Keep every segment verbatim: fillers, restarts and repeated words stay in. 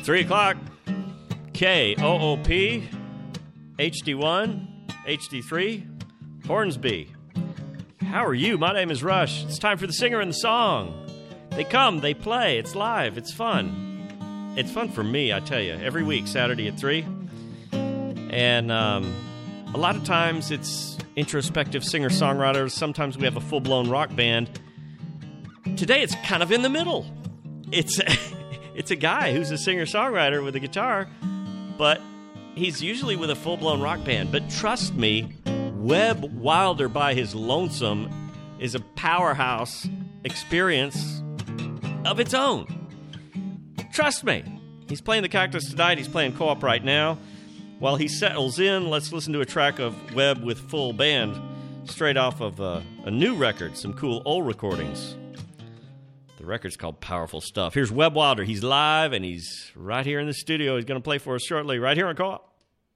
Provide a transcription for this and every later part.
three o'clock. K O O P, H D one, H D three, Hornsby. How are you? My name is Rush. It's time for the singer and the song. They come, they play, it's live, it's fun. It's fun for me, I tell you, every week, Saturday at three. And um, a lot of times it's introspective singer-songwriters. Sometimes we have a full-blown rock band. Today it's kind of in the middle. It's it's a guy who's a singer-songwriter with a guitar, but he's usually with a full-blown rock band. But trust me, Webb Wilder by his lonesome is a powerhouse experience of its own. Trust me. He's playing the Cactus tonight. He's playing co-op right now. While he settles in, let's listen to a track of Webb with full band, straight off of uh, a new record, some cool old recordings. The record's called Powerful Stuff. Here's Webb Wilder. He's live, and he's right here in the studio. He's going to play for us shortly, right here on Co-op.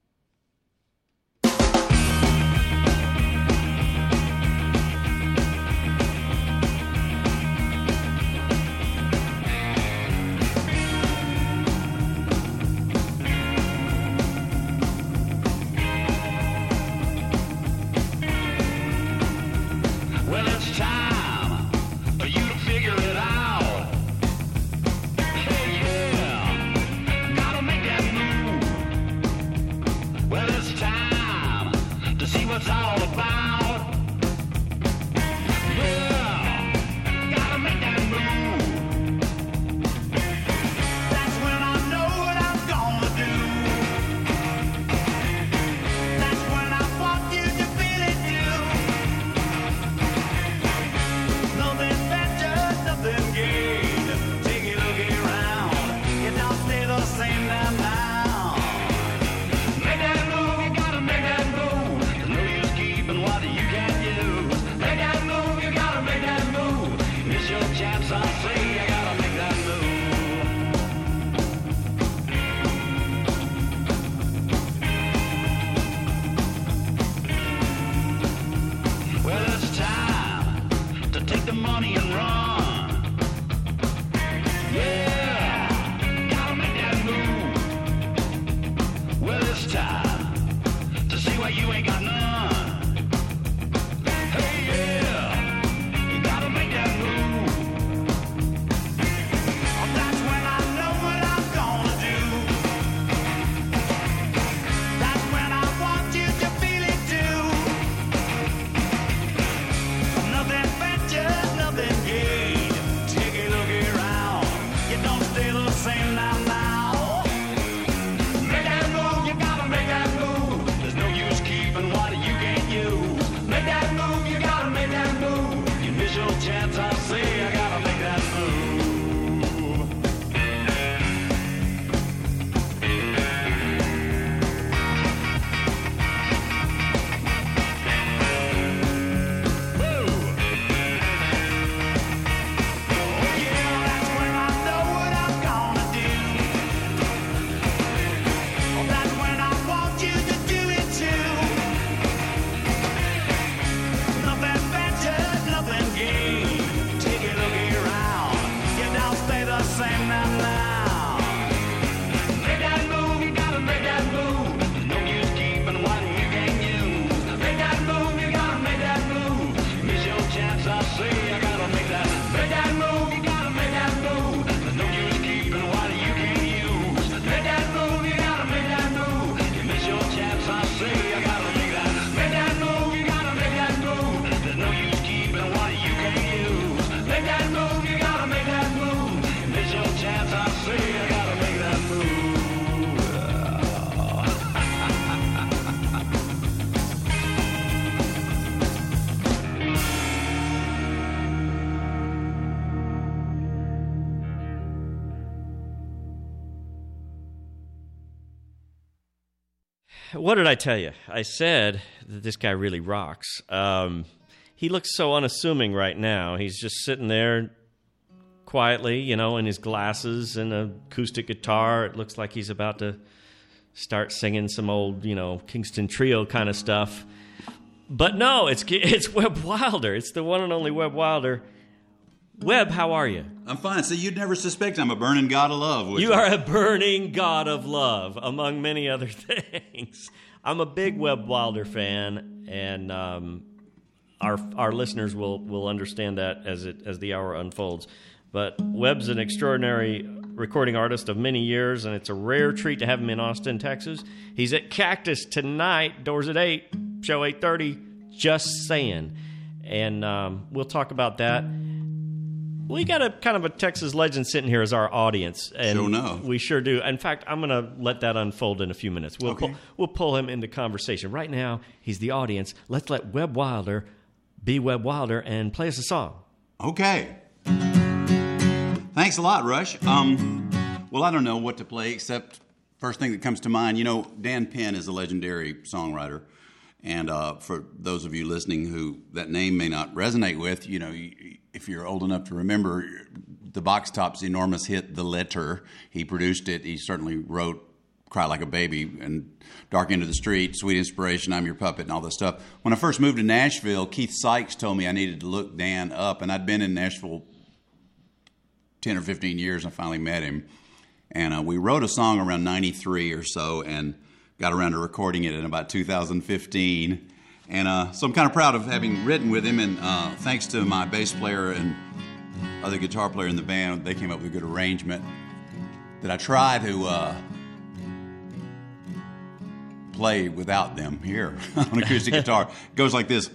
What did I tell you? I said that this guy really rocks. Um, he looks so unassuming right now. He's just sitting there quietly, you know, in his glasses and an acoustic guitar. It looks like he's about to start singing some old, you know, Kingston Trio kind of stuff. But no, it's it's Webb Wilder. It's the one and only Webb Wilder. Webb, how are you? I'm fine. See, you'd never suspect I'm a burning god of love, would you? You are a burning god of love, among many other things. I'm a big Webb Wilder fan, and um, our our listeners will, will understand that as it as the hour unfolds. But Webb's an extraordinary recording artist of many years, and it's a rare treat to have him in Austin, Texas. He's at Cactus tonight, doors at eight, show eight thirty, just saying. And um, we'll talk about that. We got a kind of a Texas legend sitting here as our audience. And sure enough. We sure do. In fact, I'm going to let that unfold in a few minutes. We'll, okay. pull, we'll pull him into conversation. Right now, he's the audience. Let's let Webb Wilder be Webb Wilder and play us a song. Okay. Thanks a lot, Rush. Um, well, I don't know what to play except first thing that comes to mind. You know, Dan Penn is a legendary songwriter. And uh, for those of you listening who that name may not resonate with, you know, if you're old enough to remember the Box Tops' enormous hit, The Letter, he produced it. He certainly wrote Cry Like a Baby and Dark Into the Street, Sweet Inspiration, I'm Your Puppet, and all this stuff. When I first moved to Nashville, Keith Sykes told me I needed to look Dan up. And I'd been in Nashville ten or fifteen years, and I finally met him. And uh, we wrote a song around ninety-three or so, and got around to recording it in about two thousand fifteen. And uh, so I'm kind of proud of having written with him. And uh, thanks to my bass player and other guitar player in the band, they came up with a good arrangement that I try to uh, play without them here on acoustic guitar. It goes like this.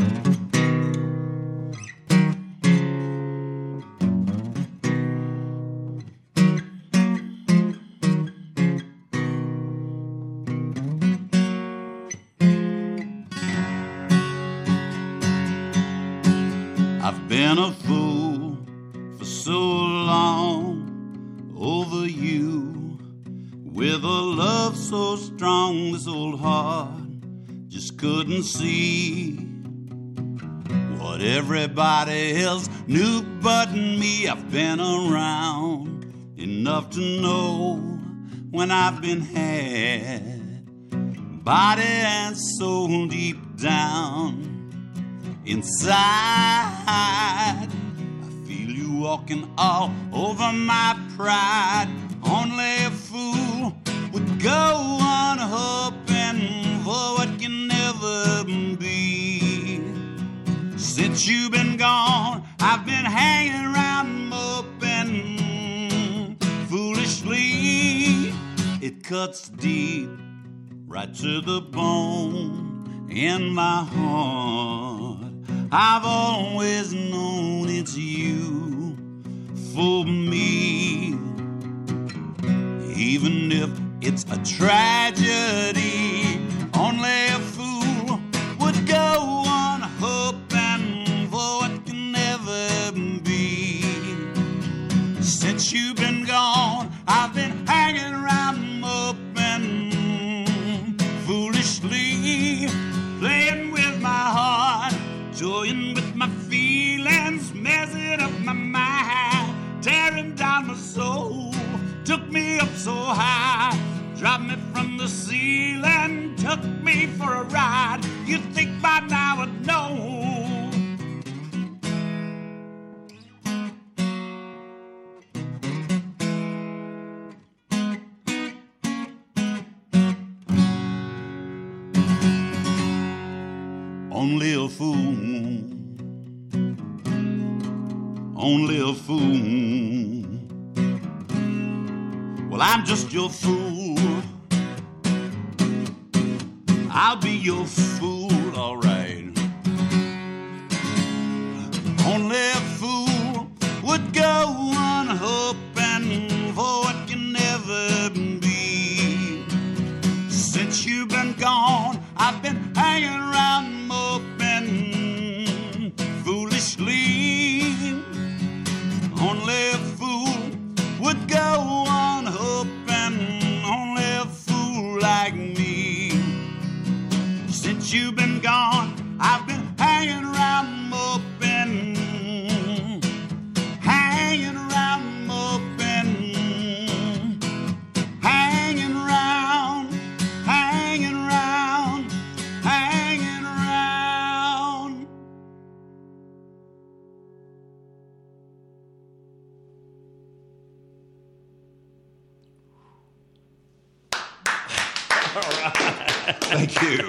Been a fool for so long over you, with a love so strong this old heart just couldn't see what everybody else knew but me. I've been around enough to know when I've been had, body and soul deep down inside. I feel you walking all over my pride. Only a fool would go on hoping for what can never be. Since you've been gone, I've been hanging around moping foolishly. It cuts deep right to the bone in my heart. I've always known it's you for me. Even if it's a tragedy, only a fool would go on hoping for what can never be. Since you've been gone, I've been hanging around moping foolishly, playing with my heart, toying with my feelings, messing up my mind, tearing down my soul. Took me up so high, dropped me from the ceiling, took me for a ride. You'd think by now I'd know. Only a fool, only a fool. Well, I'm just your fool. I'll be your fool, all right. Only a fool would go on hoping for what can never be. Since you've been gone, I've been hanging around moping foolishly. Only a fool would go on hoping, only a fool like me. Since you've been gone, I've been hanging around moping Thank you.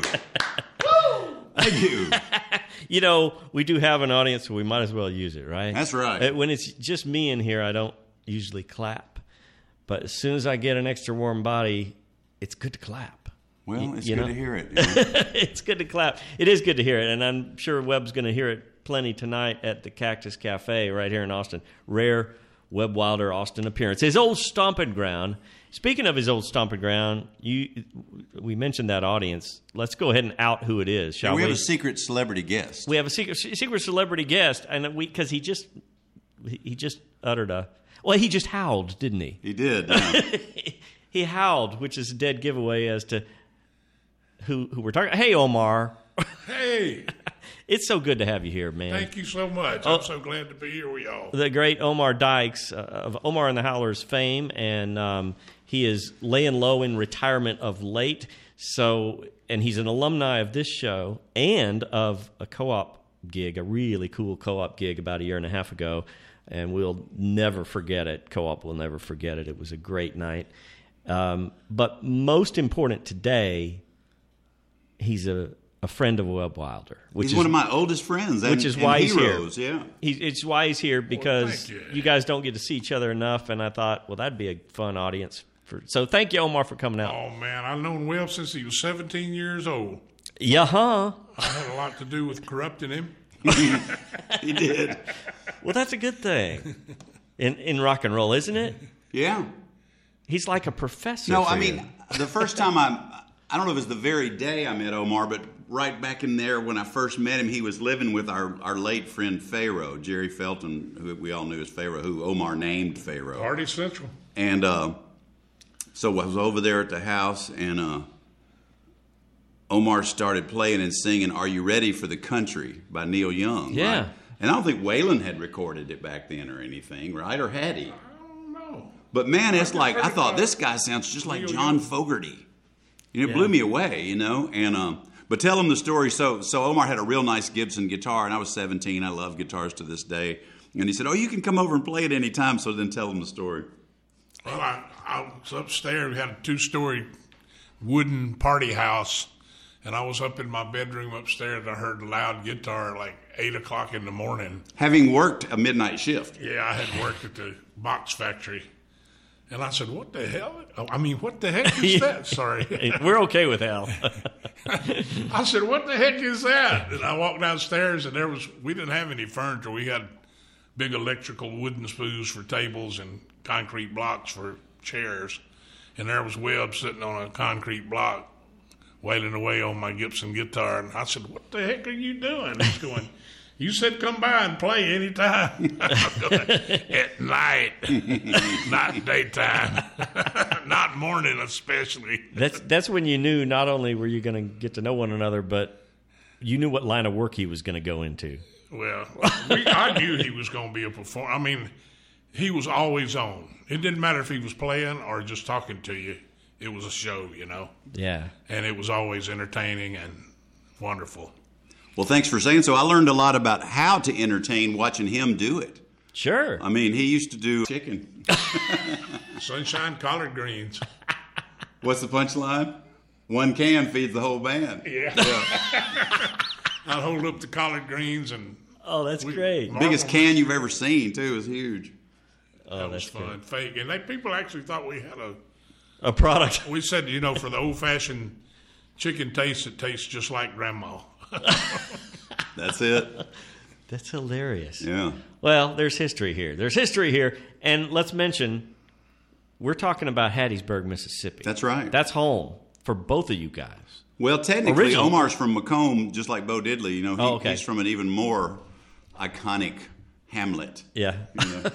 Thank you. You know, we do have an audience, so we might as well use it, right? That's right. When it's just me in here, I don't usually clap. But as soon as I get an extra warm body, it's good to clap. Well, it's you good know? to hear it. Yeah. It's good to clap. It is good to hear it, and I'm sure Webb's going to hear it plenty tonight at the Cactus Cafe right here in Austin. Rare Webb Wilder Austin appearance. His old stomping ground. Speaking of his old stomping ground, you we mentioned that audience. Let's go ahead and out who it is, shall And we we? have a secret celebrity guest. We have a secret secret celebrity guest, and we because he just he just uttered a well, he just howled, didn't he? He did. Yeah. He howled, which is a dead giveaway as to who who we're talking. Hey, Omar. Hey, It's so good to have you here, man. thank you so much. Oh. I'm so glad to be here with y'all. The great Omar Dykes uh, of Omar and the Howlers fame, and um, he is laying low in retirement of late. So, and he's an alumni of this show and of a co-op gig, a really cool co-op gig about a year and a half ago, and we'll never forget it. Co-op will never forget it. It was a great night. Um, but most important today, he's a a friend of Webb Wilder, which He's is one of my oldest friends. And, which is and why he's heroes, here. Yeah. He, it's why he's here because thank you. you. guys don't get to see each other enough, and I thought, well, that'd be a fun audience. For So thank you, Omar, for coming out. Oh, man, I've known Webb since he was seventeen years old. Yeah, huh? I had a lot to do with corrupting him. He did. Well, that's a good thing in in rock and roll, isn't it? Yeah. He's like a professor. No, for I you. mean, the first time I, I don't know if it was the very day I met Omar, but right back in there when I first met him, he was living with our, our late friend Pharaoh, Jerry Felton, who we all knew as Pharaoh, who Omar named Pharaoh. Party Central. And uh, so I was over there at the house, and uh, Omar started playing and singing "Are You Ready for the Country" by Neil Young. Yeah. Right? And I don't think Waylon had recorded it back then or anything, right? Or had he? I don't know. But man, it's like, I heard thought about this guy sounds just like Neil John Young. Fogerty. You know, it Yeah. blew me away, you know. And um, But tell him the story. So so Omar had a real nice Gibson guitar, and I was seventeen. I love guitars to this day. And he said, oh, you can come over and play it any time. So then tell him the story. Well, I, I was upstairs. We had a two-story wooden party house, and I was up in my bedroom upstairs, and I heard a loud guitar at like eight o'clock in the morning. Having worked a midnight shift. Yeah, I had worked at the box factory. And I said, what the hell? Oh, I mean, what the heck is that? Sorry. Hey, we're okay with Al. I said, what the heck is that? And I walked downstairs, and there was, we didn't have any furniture. We had big electrical wooden spoons for tables and concrete blocks for chairs. And there was Webb sitting on a concrete block wailing away on my Gibson guitar. And I said, what the heck are you doing? He's going, you said come by and play anytime. I'm going, at night, not daytime, not morning especially. That's that's when you knew not only were you going to get to know one another, but you knew what line of work he was going to go into. Well, we, I knew he was going to be a performer. I mean, he was always on. It didn't matter if he was playing or just talking to you. It was a show, you know. Yeah. And it was always entertaining and wonderful. Well, thanks for saying so. I learned a lot about how to entertain watching him do it. Sure. I mean, he used to do chicken. Sunshine collard greens. What's the punchline? One can feeds the whole band. Yeah. I'd hold up the collard greens and Oh, that's we- great. Mar- Biggest can you've ever seen, too. Is huge. Oh, that was that's fun. good. Fake. And they, people actually thought we had a, A product. we said, you know, for the old-fashioned chicken taste, it tastes just like grandma. That's it. That's hilarious. Yeah. Well, there's history here. There's history here. And let's mention, we're talking about Hattiesburg, Mississippi. That's right. That's home for both of you guys. Well, technically, Original. Omar's from Macomb, just like Bo Diddley. You know, he, Oh, okay. he's from an even more iconic hamlet. Yeah. You know?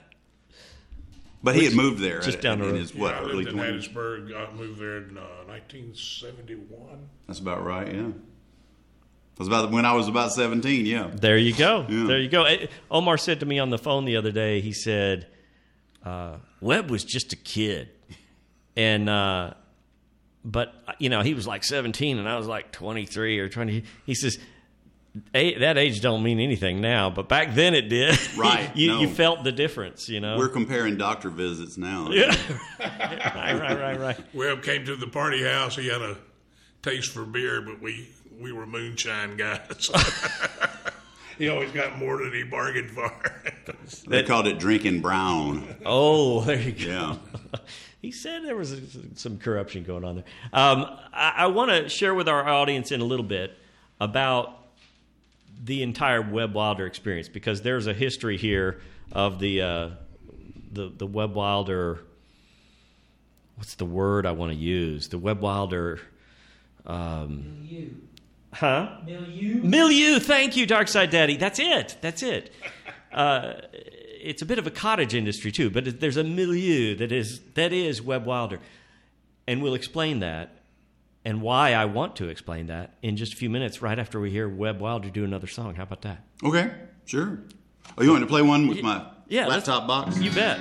But he had moved there Just at- down the in road. his, what, yeah, I early lived in twenties? Hattiesburg. I moved there in uh, nineteen seventy-one. That's about right, yeah. It was about when I was about seventeen, yeah. There you go. Yeah. There you go. Eh, Omar said to me on the phone the other day, he said, uh, Webb was just a kid. And, uh, but, you know, he was like seventeen and I was like twenty-three or twenty. He says, A- that age don't mean anything now, but back then it did. Right, you, no. you felt the difference, you know? We're comparing doctor visits now. yeah. right, right, right, right. Webb came to the party house. He had a taste for beer, but we, we were moonshine guys. He always got more than he bargained for. They called it drinking brown. Oh, there you go. Yeah. He said there was some corruption going on there. Um, I, I want to share with our audience in a little bit about the entire Webb Wilder experience, because there's a history here of the uh, the the Webb Wilder. What's the word I want to use? The Webb Wilder. Um, Milieu. Huh? Milieu. Milieu. Thank you, Darkside Daddy. That's it. That's it. Uh, it's a bit of a cottage industry too, but there's a milieu that is that is Webb Wilder, and we'll explain that and why I want to explain that in just a few minutes, right after we hear Webb Wilder do another song. How about that? Okay, sure. Oh, you want to play one with my yeah, laptop box? You bet.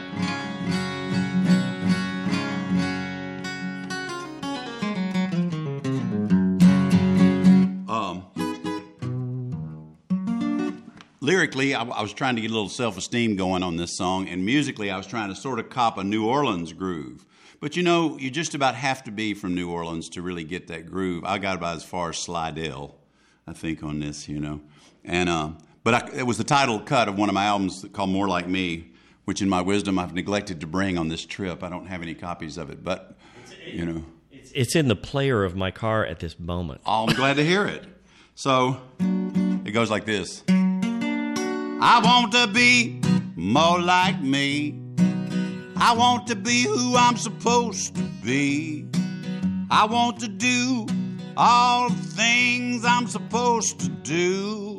Lyrically, I, I was trying to get a little self-esteem going on this song, and musically, I was trying to sort of cop a New Orleans groove. But you know, you just about have to be from New Orleans to really get that groove. I got about as far as Slidell, I think, on this, you know. And uh, but I, it was the title cut of one of my albums called More Like Me, which in my wisdom I've neglected to bring on this trip. I don't have any copies of it, but, you know. It's, it's in the player of my car at this moment. Oh, I'm glad to hear it. So it goes like this. I want to be more like me. I want to be who I'm supposed to be. I want to do all the things I'm supposed to do.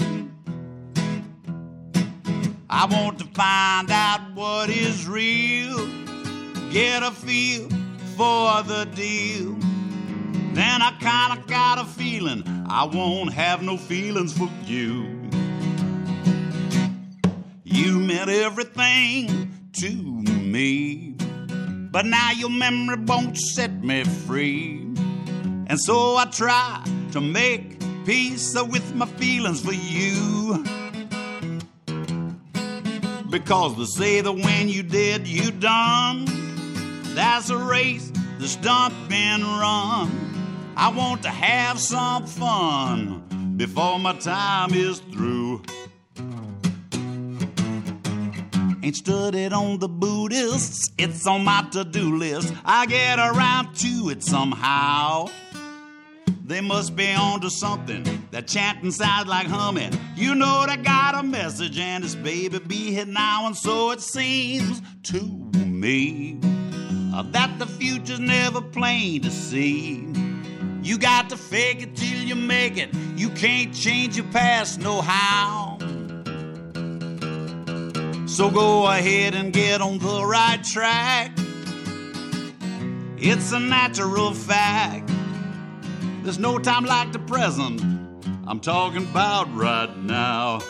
I want to find out what is real, get a feel for the deal. Then I kinda got a feeling I won't have no feelings for you. You meant everything to me, but now your memory won't set me free. And so I try to make peace with my feelings for you, because they say that when you did, you done. That's a race that's done been run. I want to have some fun before my time is through. Ain't studied on the Buddhists, it's on my to-do list. I get around to it somehow. They must be onto something. That chanting sounds like humming. You know they got a message, and it's baby be here now. And so it seems to me uh, that the future's never plain to see. You got to fake it till you make it. You can't change your past no how. So go ahead and get on the right track. It's a natural fact. There's no time like the present. I'm talking about right now.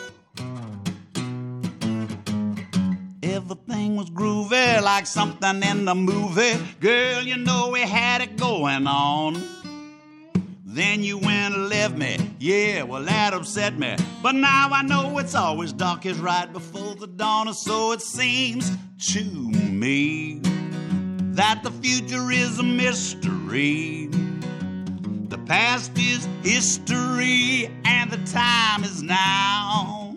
Everything was groovy like something in the movie. Girl, you know we had it going on. Then you went and left me. Yeah, well, that upset me. But now I know it's always darkest right before the dawn. And so it seems to me that the future is a mystery. The past is history, and the time is now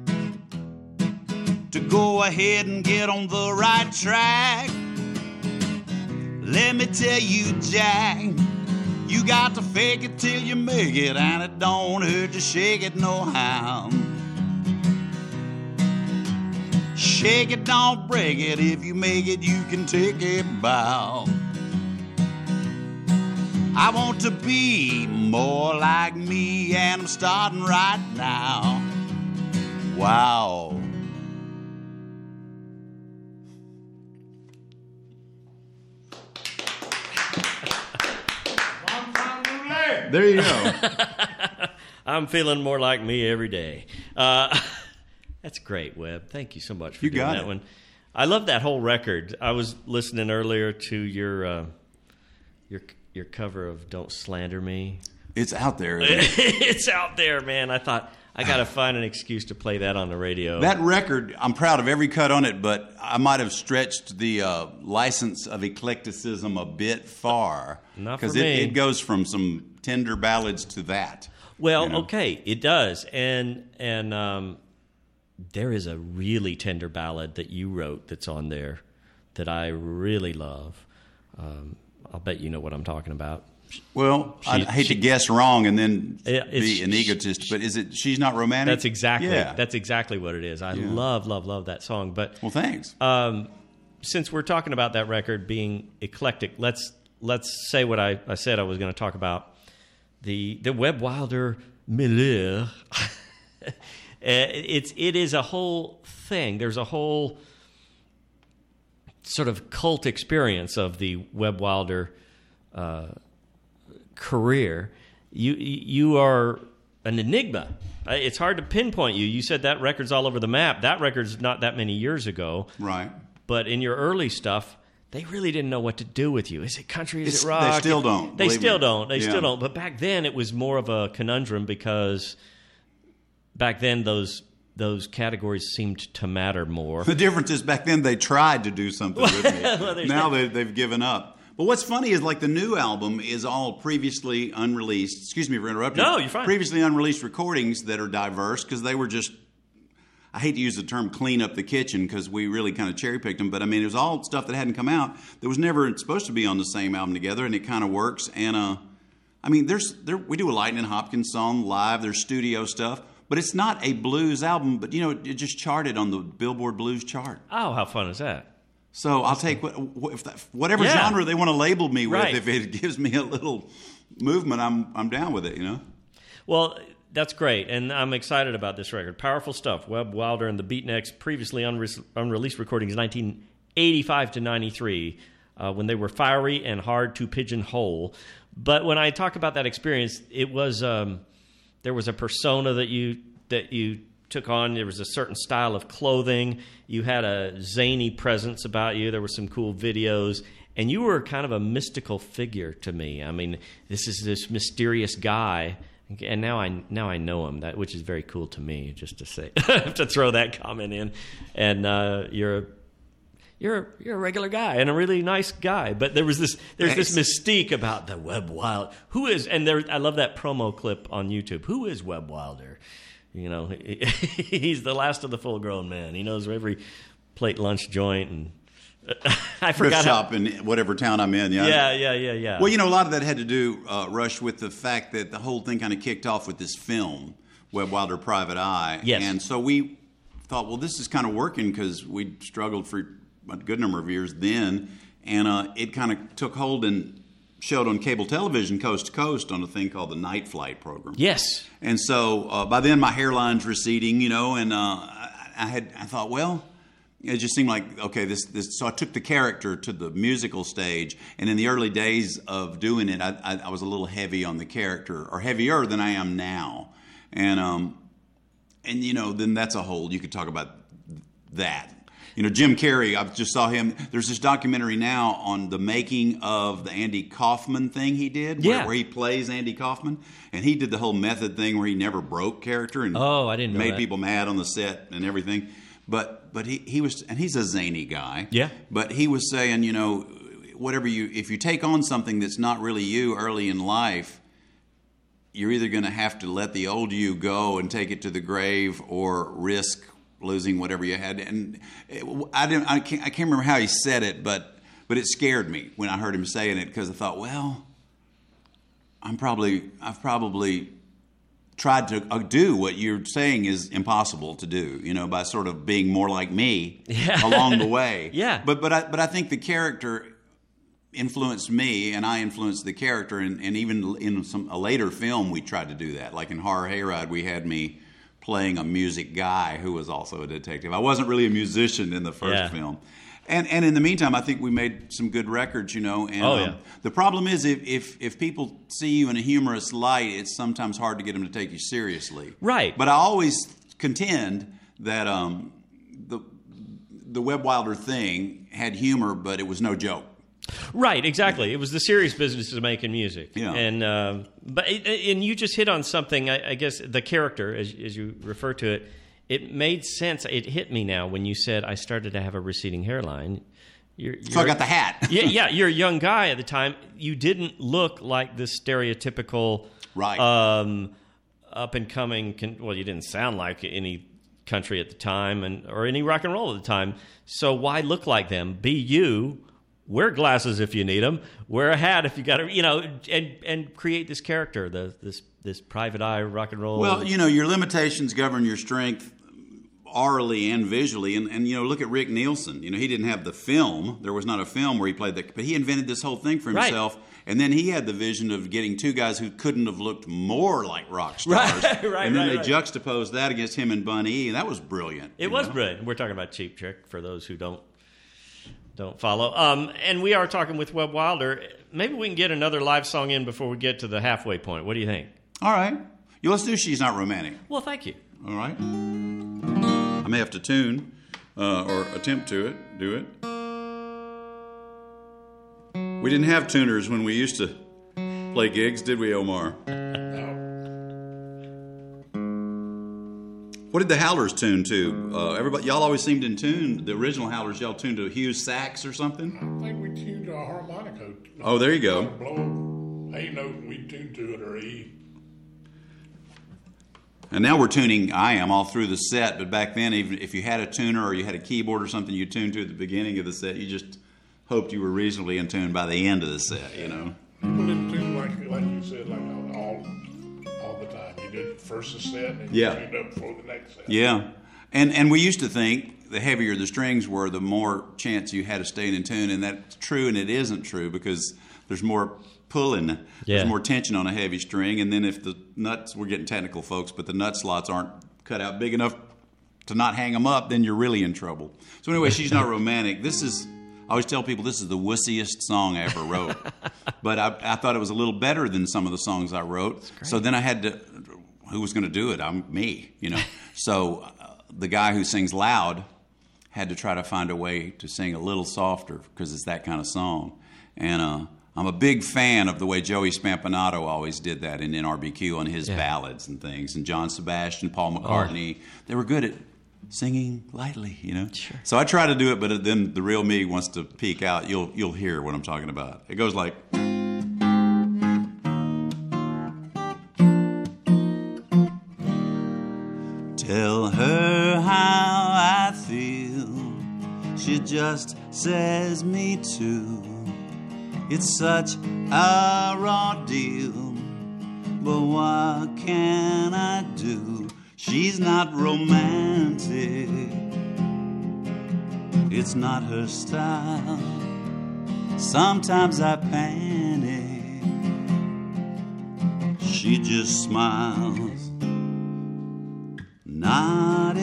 to go ahead and get on the right track. Let me tell you, Jack, you got to fake it till you make it, and it don't hurt to shake it no how. Shake it, don't break it. If you make it, you can take a bow. I want to be more like me, and I'm starting right now. Wow. There you go. I'm feeling more like me every day. Uh, that's great, Webb. Thank you so much for you doing got that it. one. I love that whole record. I was listening earlier to your uh, your your cover of "Don't Slander Me." It's out there. Isn't it? It's out there, man. I thought I got to find an excuse to play that on the radio. That record, I'm proud of every cut on it, but I might have stretched the uh, license of eclecticism a bit far. Not for Because me. it, it goes from some tender ballads to that. Well, you know? okay, it does. And and um, there is a really tender ballad that you wrote that's on there that I really love. Um, I'll bet you know what I'm talking about. Well, I She- hate she- to guess wrong and then Yeah, it's- be an egotist, but is it She's Not Romantic? That's exactly Yeah. that's exactly what it is. I Yeah. love, love, love that song. But Well, thanks. um, since we're talking about that record being eclectic, let's let's say what I, I said I was going to talk about. The the Webb Wilder milieu. it's it is a whole thing. There's a whole sort of cult experience of the Webb Wilder uh, career. You you are an enigma. It's hard to pinpoint you. You said that record's all over the map. That record's not that many years ago. Right. But in your early stuff, they really didn't know what to do with you. Is it country? Is It's- it rock? they still don't, They believe still me. don't. They Yeah. still don't. But back then, it was more of a conundrum because back then those those categories seemed to matter more. The difference is back then they tried to do something with me. Well, there's now that. they, they've given up. But what's funny is like the new album is all previously unreleased. Excuse me for interrupting. No, you're fine. Previously unreleased recordings that are diverse because they were just. I hate to use the term "clean up the kitchen" because we really kind of cherry picked them. But I mean, it was all stuff that hadn't come out that was never supposed to be on the same album together, and it kind of works. And uh, I mean, there's there we do a Lightning Hopkins song live. There's studio stuff. But it's not a blues album, but, you know, it just charted on the Billboard Blues chart. Oh, how fun is that? So I'll take what, if that, whatever Yeah. genre they want to label me with. Right. If it gives me a little movement, I'm I'm down with it, you know? Well, that's great, and I'm excited about this record. Powerful stuff. Webb Wilder and the Beatniks, previously unre- unreleased recordings, nineteen eighty-five to ninety-three, uh, when they were fiery and hard to pigeonhole. But when I talk about that experience, it was um, there was a persona that you that you took on. There was a certain style of clothing. You had a zany presence about you. There were some cool videos. And you were kind of a mystical figure to me. I mean, this is this mysterious guy, and now I now I know him. That which is very cool to me. Just to say, to throw that comment in, and uh, you're you're you're a regular guy and a really nice guy. But there was this there's Thanks. this mystique about the Webb Wilder. Who is? And there I love that promo clip on YouTube. Who is Webb Wilder? You know, he's the last of the full-grown men. He knows every plate lunch joint and. I Thrift forgot how, shop in whatever town I'm in. Yeah. yeah, yeah, yeah, yeah. Well, you know, a lot of that had to do, uh, Rush, with the fact that the whole thing kind of kicked off with this film, Webb Wilder Private Eye. Yes. And so we thought, well, this is kind of working because we struggled for a good number of years then. And uh, it kind of took hold and showed on cable television coast to coast on a thing called the Night Flight program. yes. And so uh, by then my hairline's receding, you know, and uh, I, I had I thought, well, it just seemed like, okay, this, this. So I took the character to the musical stage, and in the early days of doing it, I, I, I was a little heavy on the character, or heavier than I am now. And um, and you know, then that's a whole. You could talk about that. You know, Jim Carrey, I just saw him. There's this documentary now on the making of the Andy Kaufman thing he did, where, Yeah. where he plays Andy Kaufman. And he did the whole method thing where he never broke character and Oh, I didn't know made that. people mad on the set and everything. But but he, he was, and he's a zany guy. Yeah. But he was saying, you know, whatever you, if you take on something that's not really you early in life, you're either going to have to let the old you go and take it to the grave, or risk losing whatever you had. And it, I didn't, I can't, I can't remember how he said it, but but it scared me when I heard him saying it, because I thought, well, I'm probably, I've probably tried to uh, do what you're saying is impossible to do, you know, by sort of being more like me Yeah. along the way. Yeah. But but I but I think the character influenced me, and I influenced the character, and, and even in some a later film we tried to do that. Like in Horror Hayride, we had me playing a music guy who was also a detective. I wasn't really a musician in the first Yeah. film. And and in the meantime, I think we made some good records, you know. And, Oh, yeah. um, the problem is if, if if people see you in a humorous light, it's sometimes hard to get them to take you seriously. Right. But I always contend that um, the the Webb Wilder thing had humor, but it was no joke. Right, exactly. It was the serious business of making music. Yeah. And uh, but it, and you just hit on something. I, I guess the character, as, as you refer to it, it made sense. It hit me now when you said I started to have a receding hairline. You're, you're, so I got the hat. yeah, yeah. You're a young guy at the time. You didn't look like the stereotypical, right, um, up and coming. Con- well, you didn't sound like any country at the time, and or any rock and roll at the time. So why look like them? Be you. Wear glasses if you need them. Wear a hat if you got to, you know, and and create this character, the this this private eye rock and roll. Well, you know, your limitations govern your strength orally and visually. And, and, you know, look at Rick Nielsen. You know, he didn't have the film. There was not a film where he played that. But he invented this whole thing for himself. Right. And then he had the vision of getting two guys who couldn't have looked more like rock stars. Right, right, And then right, they right. juxtaposed that against him and Bun E. And that was brilliant. It was know? brilliant. We're talking about Cheap Trick for those who don't don't follow. Um, and we are talking with Webb Wilder. Maybe we can get another live song in before we get to the halfway point. What do you think? All right. You let's do She's Not Romantic. Well, thank you. All right. I may have to tune uh, or attempt to it, do it. We didn't have tuners when we used to play gigs, did we, Omar? What did the Howlers tune to? Uh, everybody, y'all always seemed in tune. The original Howlers, y'all tuned to Hughes sax or something? I think we tuned to a harmonica. Oh, there you go. Blow a note and we tuned to it, or E. And now we're tuning I Am all through the set, but back then, even if you had a tuner or you had a keyboard or something you tuned to at the beginning of the set, you just hoped you were reasonably in tune by the end of the set, you know? People didn't tune like, like you said, like all all the time. You did first a set and you Yeah. tuned up for the next set. Yeah. And and we used to think the heavier the strings were, the more chance you had of staying in tune, and that's true and it isn't true because there's more pulling, Yeah. there's more tension on a heavy string, and then if the nuts, we're getting technical, folks, but the nut slots aren't cut out big enough to not hang them up, then you're really in trouble. So anyway, She's Not Romantic. This is, I always tell people this is the wussiest song I ever wrote. But I, I thought it was a little better than some of the songs I wrote. So then I had to, who was going to do it? I'm me, you know. So uh, the guy who sings loud had to try to find a way to sing a little softer because it's that kind of song. And uh, I'm a big fan of the way Joey Spampinato always did that in N R B Q on his Yeah. ballads and things. And John Sebastian, Paul McCartney, oh. they were good at singing lightly, you know. Sure. So I try to do it, but then the real me wants to peek out. You'll you'll hear what I'm talking about. It goes like. Tell her how I feel. She just says me too. It's such a raw deal, but what can I do? She's not romantic. It's not her style. Sometimes I panic. She just smiles. Not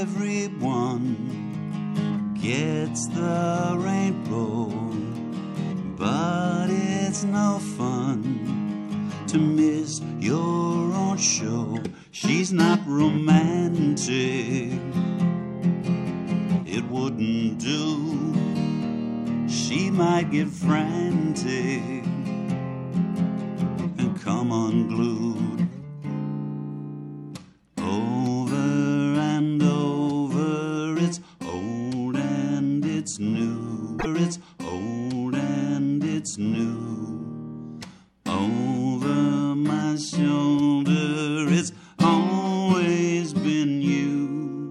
everyone gets the rainbow, but it's no fun to miss your own show. She's not romantic. It wouldn't do. She might get frantic and come unglued. Over and over, it's old and it's new. It's old and it's new. Over my shoulder, it's always been you.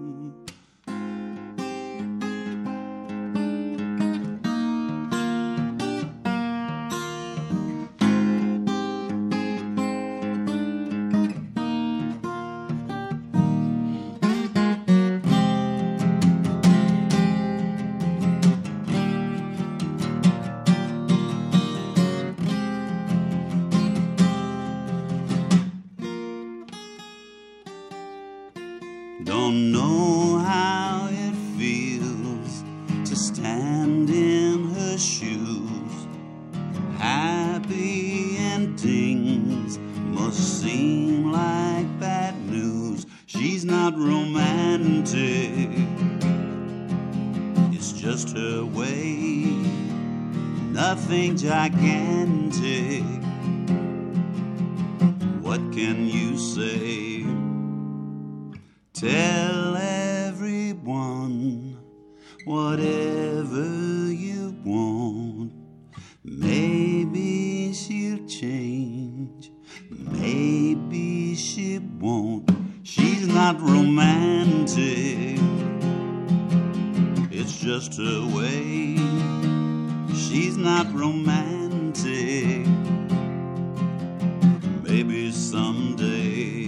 Don't know how it feels to stand in her shoes. Happy endings must seem like bad news. She's not romantic. It's just her way. nothing gigantic. What can you say? Tell everyone whatever you want. Maybe she'll change, maybe she won't. She's not romantic, it's just her way. She's not romantic, maybe someday.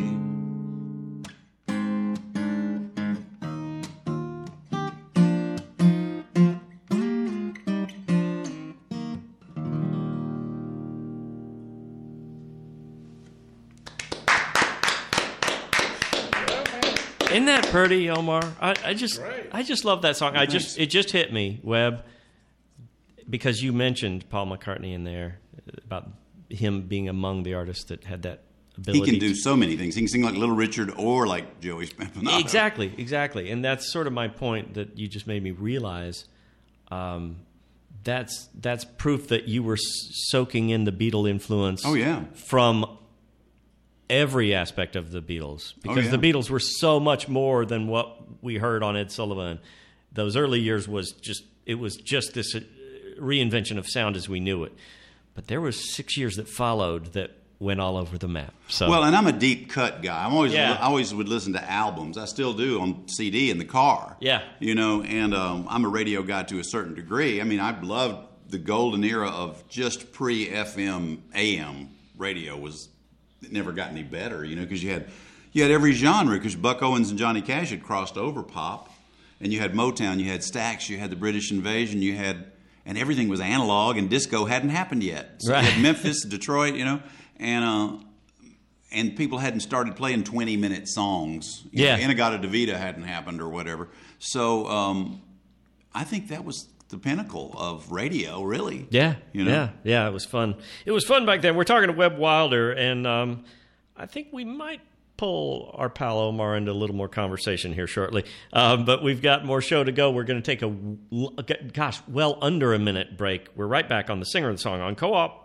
Isn't that pretty, Omar? I, I just, Right. I just love that song. I just, it just hit me, Webb, because you mentioned Paul McCartney in there about him being among the artists that had that He ability. can do so many things. He can sing like Little Richard or like Joey Spampinato. Exactly, exactly, and that's sort of my point that you just made me realize. Um, that's that's proof that you were soaking in the Beatle influence. Oh, yeah. From every aspect of the Beatles, because Oh, yeah. the Beatles were so much more than what we heard on Ed Sullivan. Those early years was just it was just this reinvention of sound as we knew it. But there was six years that followed that went all over the map. So Well, and I'm a deep cut guy. I'm always Yeah. I always would listen to albums. I still do on C D in the car. Yeah. You know, and um, I'm a radio guy to a certain degree. I mean, I loved the golden era of just pre-F M, A M radio was it never got any better, you know, because you had you had every genre, because Buck Owens and Johnny Cash had crossed over pop, and you had Motown, you had Stax, you had the British Invasion, you had, and everything was analog, and disco hadn't happened yet. So Right. you had Memphis, Detroit, you know, and uh, and people hadn't started playing twenty minute songs. You Yeah. know, Inagata Davida hadn't happened or whatever. So um, I think that was the pinnacle of radio, really. Yeah, You know? yeah, yeah. It was fun. It was fun back then. We're talking to Webb Wilder, and um, I think we might pull our pal Omar into a little more conversation here shortly. Um, but we've got more show to go. We're going to take a, gosh, well under a minute break. We're right back on the Singer of the Song on Co-op.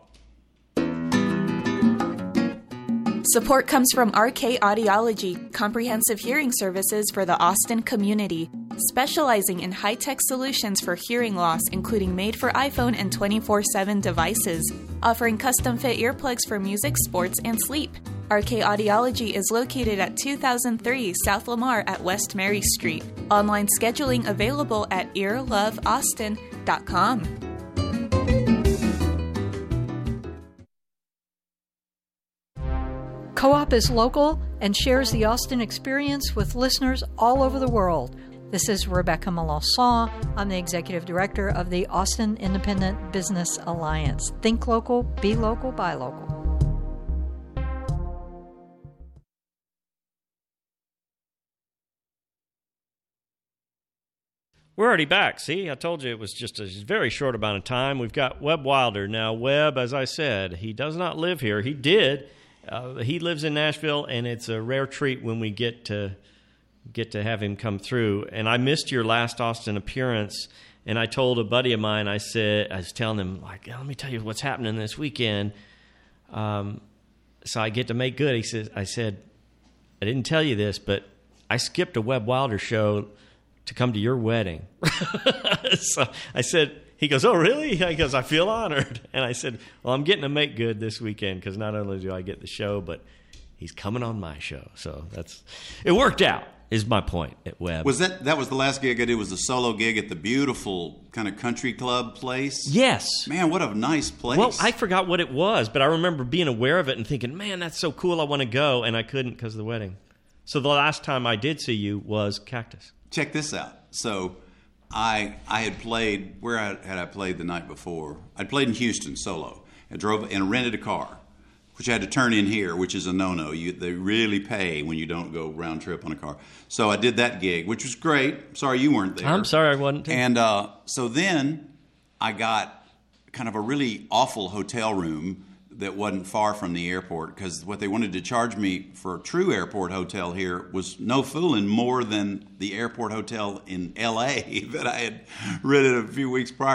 Support comes from R K Audiology, comprehensive hearing services for the Austin community, specializing in high-tech solutions for hearing loss, including made for iPhone and twenty-four seven devices, offering custom-fit earplugs for music, sports, and sleep. R K Audiology is located at two thousand three South Lamar at West Mary Street. Online scheduling available at ear love austin dot com. Co-op is local and shares the Austin experience with listeners all over the world. This is Rebecca Melanson. I'm the Executive Director of the Austin Independent Business Alliance. Think local, be local, buy local. We're already back. See, I told you it was just a very short amount of time. We've got Webb Wilder. Now, Webb, as I said, he does not live here. He did. Uh, he lives in Nashville, and it's a rare treat when we get to get to have him come through. And I missed your last Austin appearance, and I told a buddy of mine, I said, I was telling him, like, let me tell you what's happening this weekend. Um, so I get to make good. He says, I said, I didn't tell you this, but I skipped a Webb Wilder show to come to your wedding. So I said, he goes, oh, really? He goes, I feel honored. And I said, well, I'm getting to make good this weekend, because not only do I get the show, but he's coming on my show. So that's, it worked out, is my point at Webb. Was that that was the last gig I did? Was a solo gig at the beautiful kind of country club place? Yes. Man, what a nice place. Well, I forgot what it was, but I remember being aware of it and thinking, man, that's so cool, I want to go, and I couldn't because of the wedding. So the last time I did see you was Cactus. Check this out. So I I had played, where I, had I played the night before? I'd played in Houston solo. I drove and rented a car, which I had to turn in here, which is a no-no. You, they really pay when you don't go round trip on a car. So I did that gig, which was great. Sorry you weren't there. I'm sorry I wasn't. And uh, so then I got kind of a really awful hotel room that wasn't far from the airport, because what they wanted to charge me for a true airport hotel here was no fooling more than the airport hotel in L A that I had rented a few weeks prior.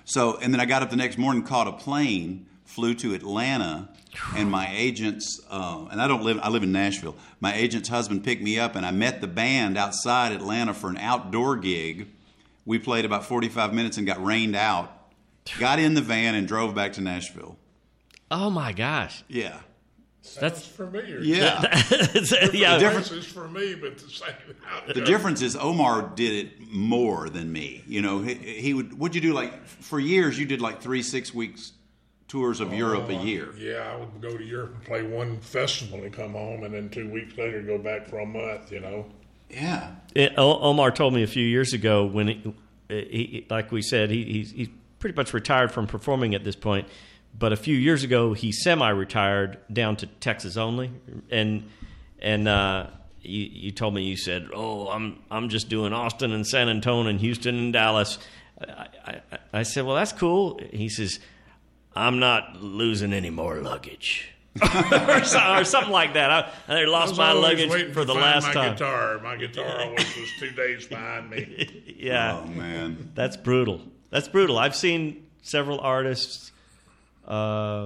So, and then I got up the next morning, caught a plane, flew to Atlanta, and my agent's, uh, and I don't live, I live in Nashville. My agent's husband picked me up, and I met the band outside Atlanta for an outdoor gig. We played about forty-five minutes and got rained out. Got in the van and drove back to Nashville. Oh my gosh. Yeah. That's familiar. Yeah. yeah. The difference is for me, but the same. The difference is Omar did it more than me. You know, he, he would. What'd you do? Like for years, you did like three six weeks tours of Europe a year. Yeah, I would go to Europe and play one festival and come home, and then two weeks later go back for a month. You know. Yeah. It, o- Omar told me a few years ago when he, he like we said, he he's, he's pretty much retired from performing at this point. But a few years ago, he semi-retired down to Texas only, and and uh, you, you told me, you said, "Oh, I'm I'm just doing Austin and San Antonio and Houston and Dallas." I, I, I said, "Well, that's cool." He says, "I'm not losing any more luggage." or, so, or something like that. I, I lost I my luggage for the last my time. Guitar. My guitar always was two days behind me. Yeah. Oh man, that's brutal. That's brutal. I've seen several artists. Uh,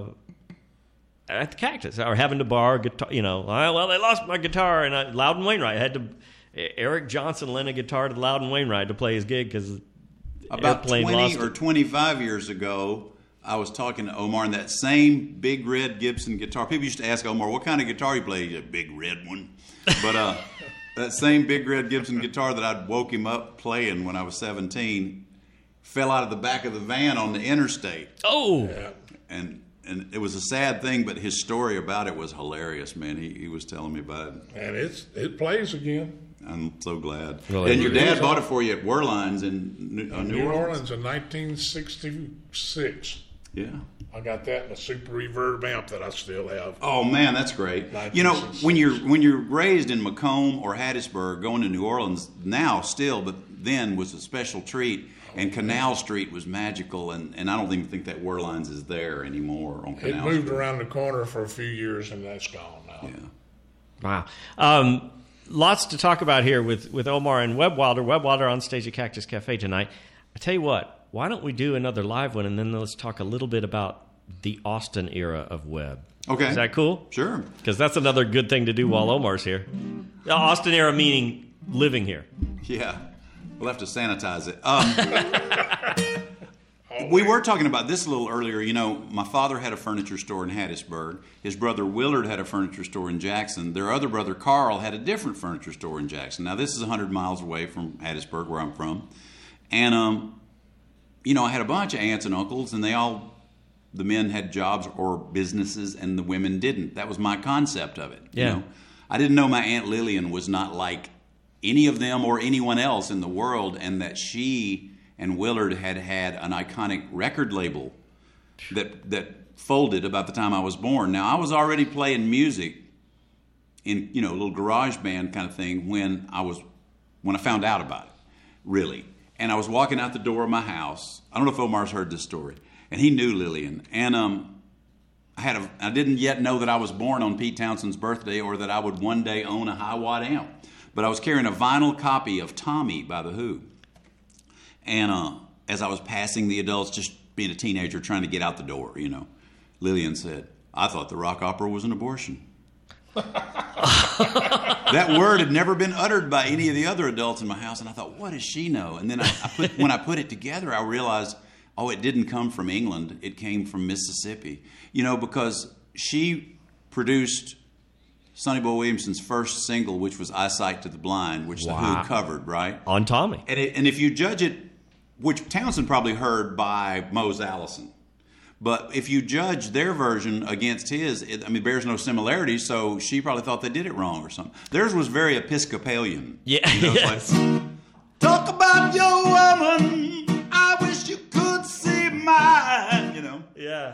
at the Cactus, or having to borrow guitar, you know. Well, they lost my guitar, and I, Loudon Wainwright had to. Eric Johnson lent a guitar to Loudon Wainwright to play his gig because about Airplane twenty lost or it. twenty-five years ago, I was talking to Omar, and that same big red Gibson guitar. People used to ask Omar, "What kind of guitar you play?" He said, "Big red one." But uh, that same big red Gibson guitar that I'd woke him up playing when I was seventeen fell out of the back of the van on the interstate. Oh. Yeah. And and it was a sad thing, but his story about it was hilarious, man. He he was telling me about it. And it's it plays again. I'm so glad. Well, and your it dad is. bought it for you at Werlines in New, uh, New, New Orleans. Orleans in nineteen sixty-six. Yeah. I got that in a super reverb amp that I still have. Oh man, that's great. You know, when you're when you're raised in Macomb or Hattiesburg, going to New Orleans now still, but then was a special treat. And Canal Street was magical, and, and I don't even think that Werlines is there anymore on It Canal moved Street. around the corner for a few years, and that's gone now. Yeah. Wow. Um, lots to talk about here with, with Omar and Webb Wilder. Webb Wilder on stage at Cactus Cafe tonight. I tell you what, why don't we do another live one, and then let's talk a little bit about the Austin era of Webb. Okay. Is that cool? Sure. Because that's another good thing to do while Omar's here. The Austin era meaning living here. Yeah. We'll have to sanitize it. Um, we were talking about this a little earlier. You know, my father had a furniture store in Hattiesburg. His brother Willard had a furniture store in Jackson. Their other brother Carl had a different furniture store in Jackson. Now, this is one hundred miles away from Hattiesburg, where I'm from. And, um, you know, I had a bunch of aunts and uncles, and they all, the men had jobs or businesses, and the women didn't. That was my concept of it. Yeah. You know? I didn't know my Aunt Lillian was not like any of them or anyone else in the world, and that she and Willard had had an iconic record label that that folded about the time I was born. Now, I was already playing music in, you know, a little garage band kind of thing when I was when I found out about it, really. And I was walking out the door of my house. I don't know if Omar's heard this story, and he knew Lillian. And um, I had a I didn't yet know that I was born on Pete Townshend's birthday or that I would one day own a high watt amp. But I was carrying a vinyl copy of Tommy by The Who. And uh, as I was passing the adults, just being a teenager trying to get out the door, you know, Lillian said, "I thought the rock opera was an abortion." That word had never been uttered by any of the other adults in my house, and I thought, what does she know? And then I, I put, when I put it together, I realized, oh, it didn't come from England. It came from Mississippi, you know, because she produced Sonny Boy Williamson's first single, which was "Eyesight to the Blind," which Wow. The Who covered, right? On Tommy. And, it, and if you judge it, which Townsend probably heard by Mose Allison, but if you judge their version against his, it, I mean, bears no similarities, so she probably thought they did it wrong or something. Theirs was very Episcopalian. Yeah. You know, it's like, talk about your woman, I wish you could see mine, you know. Yeah.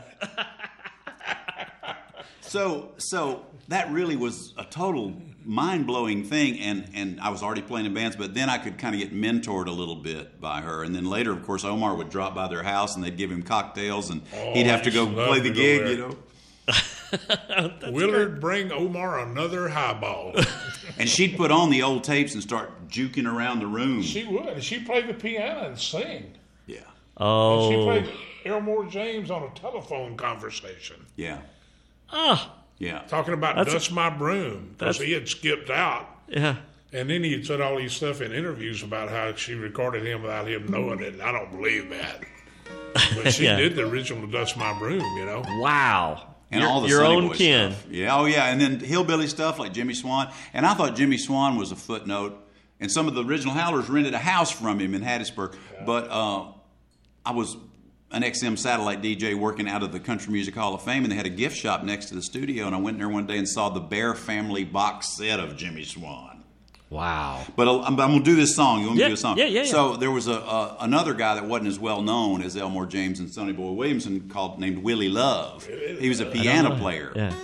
So, so that really was a total mind-blowing thing, and, and I was already playing in bands, but then I could kind of get mentored a little bit by her, and then later, of course, Omar would drop by their house, and they'd give him cocktails, and Oh, he'd have I to go used to love play the to go gig, there. you know. Willard, bring Omar another highball. And she'd put on the old tapes and start juking around the room. She would. She played the piano and sing. Yeah. Oh. And she played Elmore James on a telephone conversation. Yeah. Ah. Yeah. Talking about That's Dust a, My Broom. Because he had skipped out. Yeah. And then he had said all these stuff in interviews about how she recorded him without him knowing it. I don't believe that. But she yeah. did the original Dust My Broom, you know. Wow. And your, all the your Sonny own Boy kin. stuff. Yeah, oh yeah, and then hillbilly stuff like Jimmy Swan. And I thought Jimmy Swan was a footnote. And some of the original Howlers rented a house from him in Hattiesburg. Yeah. But uh, I was an X M satellite D J working out of the Country Music Hall of Fame, and they had a gift shop next to the studio. And I went in there one day and saw the Bear Family box set of Jimmy Swan. Wow. But I'm, I'm going to do this song. You want me yeah, to do a song? Yeah, yeah, yeah. So there was a, a another guy that wasn't as well known as Elmore James and Sonny Boy Williamson called named Willie Love. He was a piano player. Yeah.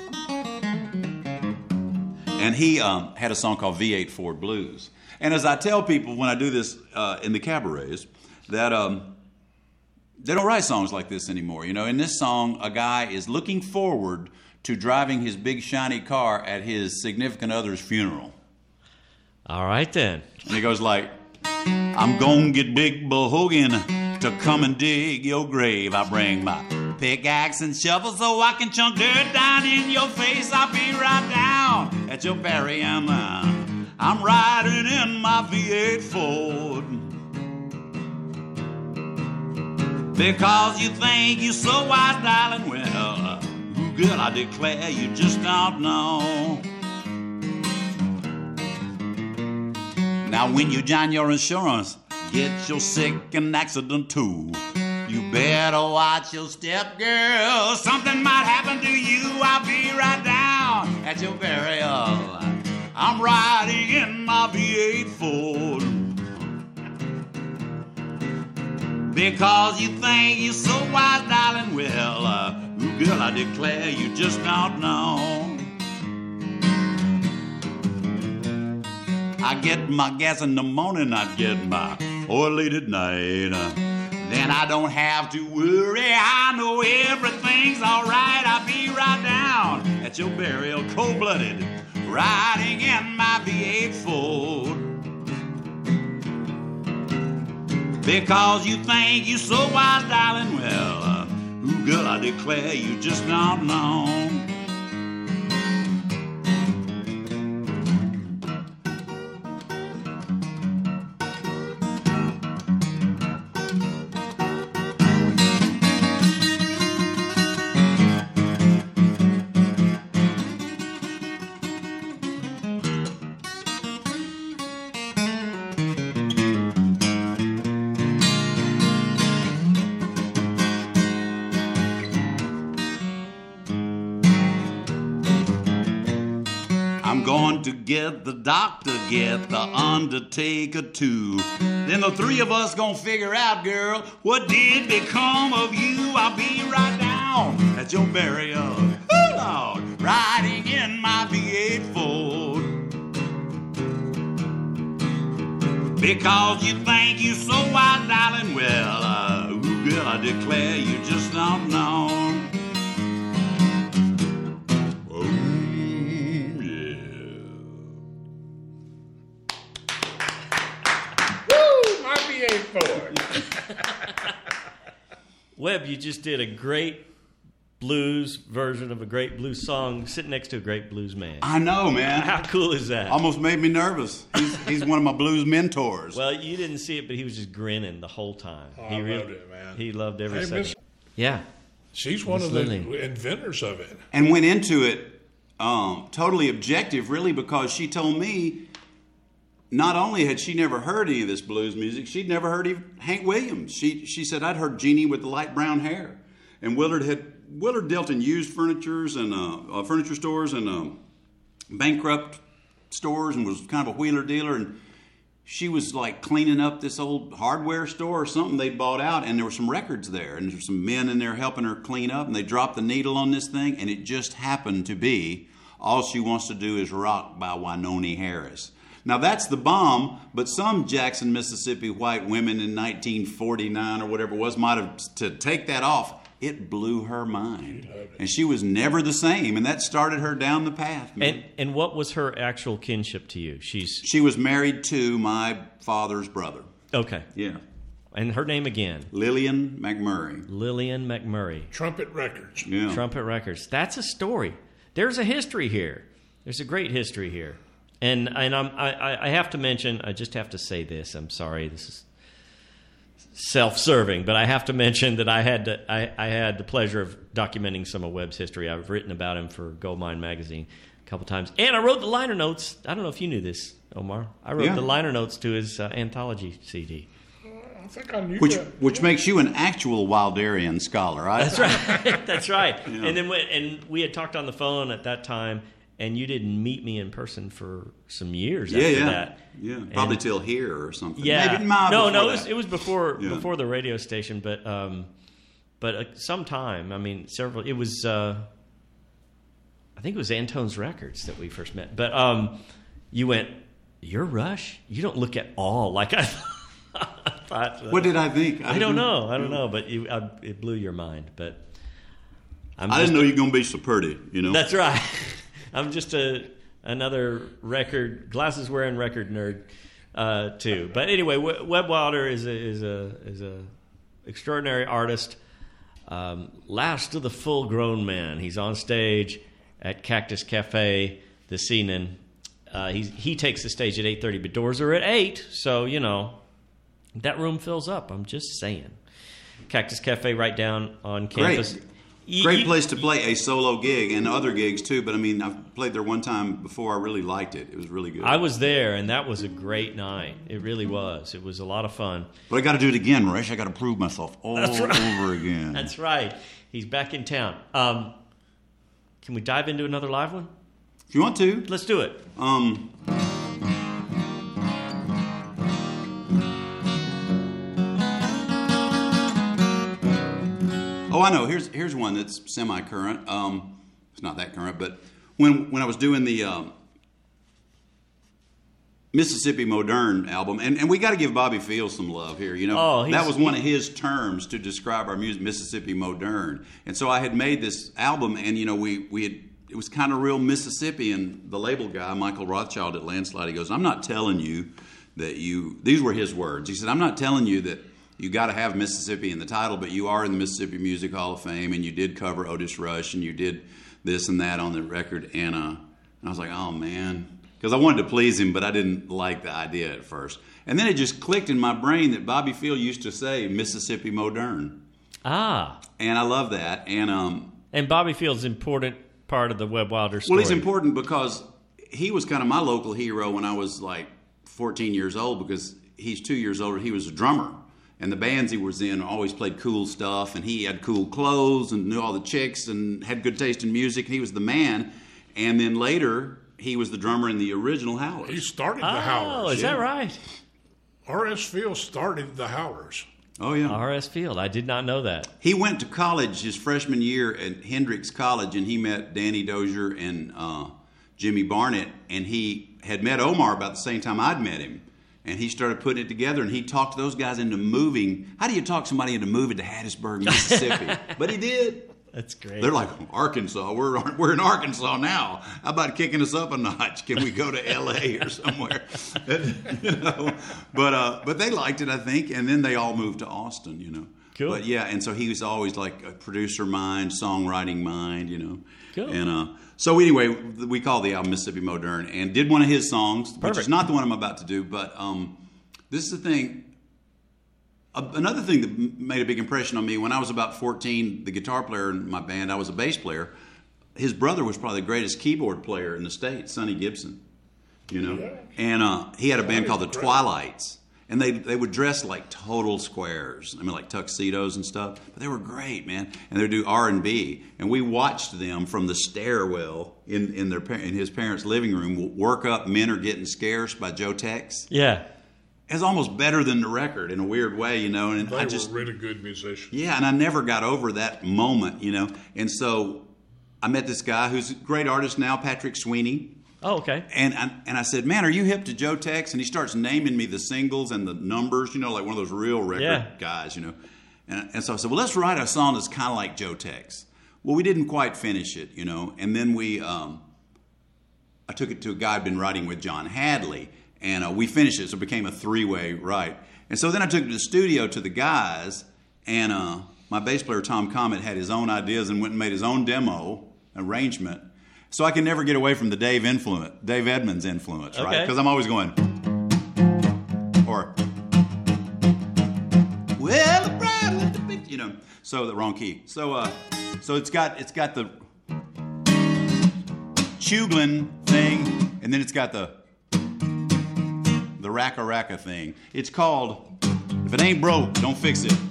And he um, had a song called V eight Ford Blues. And as I tell people when I do this uh, in the cabarets, that um, they don't write songs like this anymore. You know, in this song, a guy is looking forward to driving his big shiny car at his significant other's funeral. All right, then. And he goes like, I'm gonna get Big Bull Hogan to come and dig your grave. I bring my pickaxe and shovel so I can chunk dirt down in your face. I'll be right down at your burying. I'm riding in my V eight Ford. Because you think you're so wise, darling. Well, uh, girl, I declare you just don't know. Now when you join your insurance, get your sick and accident too. You better watch your step, girl. Something might happen to you. I'll be right down at your burial. I'm riding in my V eight Ford. Because you think you're so wise, darling. Well, uh, girl, I declare you just don't know. I get my gas in the morning, I get my oil late at night. Then I don't have to worry, I know everything's alright. I'll be right down at your burial, cold-blooded, riding in my V eight Ford. Because you think you're so wise, darling. Well, uh, ooh, girl, I declare you just don't know. I'm going to get the doctor, get the undertaker too. Then the three of us gonna figure out, girl, what did become of you. I'll be right down at your burial, oh Lord, riding in my V eight Ford. Because you think you so wise, darling. Well, uh, ooh, girl, I declare you just don't know. Webb, you just did a great blues version of a great blues song sitting next to a great blues man. I know, man. How cool is that? Almost made me nervous. He's, he's one of my blues mentors. Well, you didn't see it, but he was just grinning the whole time. Oh, he I really, loved it, man. He loved every Hey, second. Miss- Yeah. She's one Miss of the Lily. inventors of it. And went into it um, totally objective, really, because she told me not only had she never heard any of this blues music, she'd never heard of Hank Williams. She she said, I'd heard Jeannie with the light brown hair. And Willard had Willard dealt in used furnitures and uh, uh, furniture stores and um, bankrupt stores and was kind of a wheeler dealer. And she was like cleaning up this old hardware store or something they bought out, and there were some records there, and there were some men in there helping her clean up, and they dropped the needle on this thing, and it just happened to be All She Wants to Do Is Rock by Wynonie Harris. Now that's the bomb, but some Jackson, Mississippi white women in nineteen forty-nine or whatever it was might have, to take that off, it blew her mind. And she was never the same, and that started her down the path, man. And and what was her actual kinship to you? She's She was married to my father's brother. okay. Yeah. And her name again? Lillian McMurray. Lillian McMurray. Trumpet Records. Yeah. Trumpet Records. That's a story. There's a history here. There's a great history here. And and I'm, I, I have to mention, I just have to say this. I'm sorry, this is self-serving, but I have to mention that I had to, I, I had the pleasure of documenting some of Webb's history. I've written about him for Goldmine Magazine a couple times. And I wrote the liner notes. I don't know if you knew this, Omar. I wrote yeah. the liner notes to his uh, anthology C D. I think I knew Which that. which makes you an actual Wilderian scholar, right? That's right. That's right. Yeah. And then we, and we had talked on the phone at that time, and you didn't meet me in person for some years Yeah, after yeah. that. Yeah, probably And- till here or something. Yeah. Maybe not no, before no, it was, that. it was before Yeah. before the radio station, but um, but uh, sometime. I mean, several. It was. Uh, I think it was Antone's Records that we first met. But um, you went. You're Rush. You don't look at all like I. I thought. Uh, What did I think? I don't know. I don't know. But you, I, it blew your mind. But I'm I just- didn't know you were going to be so pretty, you know? That's right. I'm just a another record glasses wearing record nerd uh, too. But anyway, Webb Wilder is a is a is a extraordinary artist. Um, last of the full grown man. He's on stage at Cactus Cafe this evening. Uh, he he takes the stage at eight thirty, but doors are at eight, so you know that room fills up. I'm just saying. Cactus Cafe right down on campus. Great. You- Great you- place to play a solo gig and other gigs too, but I mean, I've played there one time before. I really liked it. It was really good. I was there, and that was a great night. It really was. It was a lot of fun. But I got to do it again, Rush. I got to prove myself all That's right. over again. That's right. He's back in town. Um, can we dive into another live one? If you want to. Let's do it. Um, oh, I know. Here's here's one that's semi-current. Um, it's not that current, but when when I was doing the um, Mississippi Modern album, and, and we got to give Bobby Fields some love here. You know, Oh, he's- that was one of his terms to describe our music, Mississippi Modern. And so I had made this album, and you know, we we had. It was kind of real Mississippi, and the label guy, Michael Rothschild at Landslide, he goes, I'm not telling you that you, these were his words. He said, I'm not telling you that you got to have Mississippi in the title, but you are in the Mississippi Music Hall of Fame, and you did cover Otis Rush, and you did this and that on the record. And, uh, and I was like, oh, man. Because I wanted to please him, but I didn't like the idea at first. And then it just clicked in my brain that Bobby Field used to say Mississippi Modern. Ah. And I love that. And um, And Bobby Field's important part of the Webb Wilder story. Well, he's important because he was kind of my local hero when I was like fourteen years old, because he's two years older. He was a drummer, and the bands he was in always played cool stuff, and he had cool clothes and knew all the chicks and had good taste in music, and he was the man. And then later, he was the drummer in the original Howlers. He started the Oh, Howlers. is that right? R S. Field started the Howlers. Oh, yeah. R S. Field. I did not know that. He went to college his freshman year at Hendrix College, and he met Danny Dozier and uh, Jimmy Barnett, and he had met Omar about the same time I'd met him. And he started putting it together, and he talked those guys into moving. How do you talk somebody into moving to Hattiesburg, Mississippi? But he did. That's great. They're like, Arkansas. We're we're in Arkansas now. How about kicking us up a notch? Can we go to L A or somewhere? you know, but uh, but they liked it, I think, and then they all moved to Austin. You know, Cool. But yeah, and so he was always like a producer mind, songwriting mind. You know, Cool. And uh, so anyway, we call the album Mississippi Modern, and did one of his songs, which Perfect. is not the one I'm about to do, but um, this is the thing. Another thing that made a big impression on me, when I was about fourteen, the guitar player in my band, I was a bass player. His brother was probably the greatest keyboard player in the States, Sonny Gibson, you know. Yeah. And uh, he had a band called the Twilights, and they they would dress like total squares. I mean, like tuxedos and stuff. But they were great, man. And they'd do R and B, and we watched them from the stairwell in in their in his parents' living room work up "Men Are Getting Scarce" by Joe Tex. Yeah. It's almost better than the record in a weird way, you know. And They I just, were really good musicians. yeah, and I never got over that moment, you know. And so I met this guy who's a great artist now, Patrick Sweeney. Oh, okay. And I, and I said, man, are you hip to Joe Tex? And he starts naming me the singles and the numbers, you know, like one of those real record Yeah. guys, you know. And, and so I said, well, let's write a song that's kind of like Joe Tex. Well, we didn't quite finish it, you know. And then we, um, I took it to a guy I'd been writing with, John Hadley. And uh, we finished it, so it became a three-way write. And so then I took it to the studio to the guys, and uh, my bass player, Tom Comet, had his own ideas and went and made his own demo arrangement. So I can never get away from the Dave influence, Dave Edmunds influence, Okay. right? Because I'm always going, or, well, the bride with the big, you know, so the wrong key. So, uh, so it's got it's got the Chuglin thing, and then it's got the the racka racka thing. It's called If It Ain't Broke, Don't Fix It.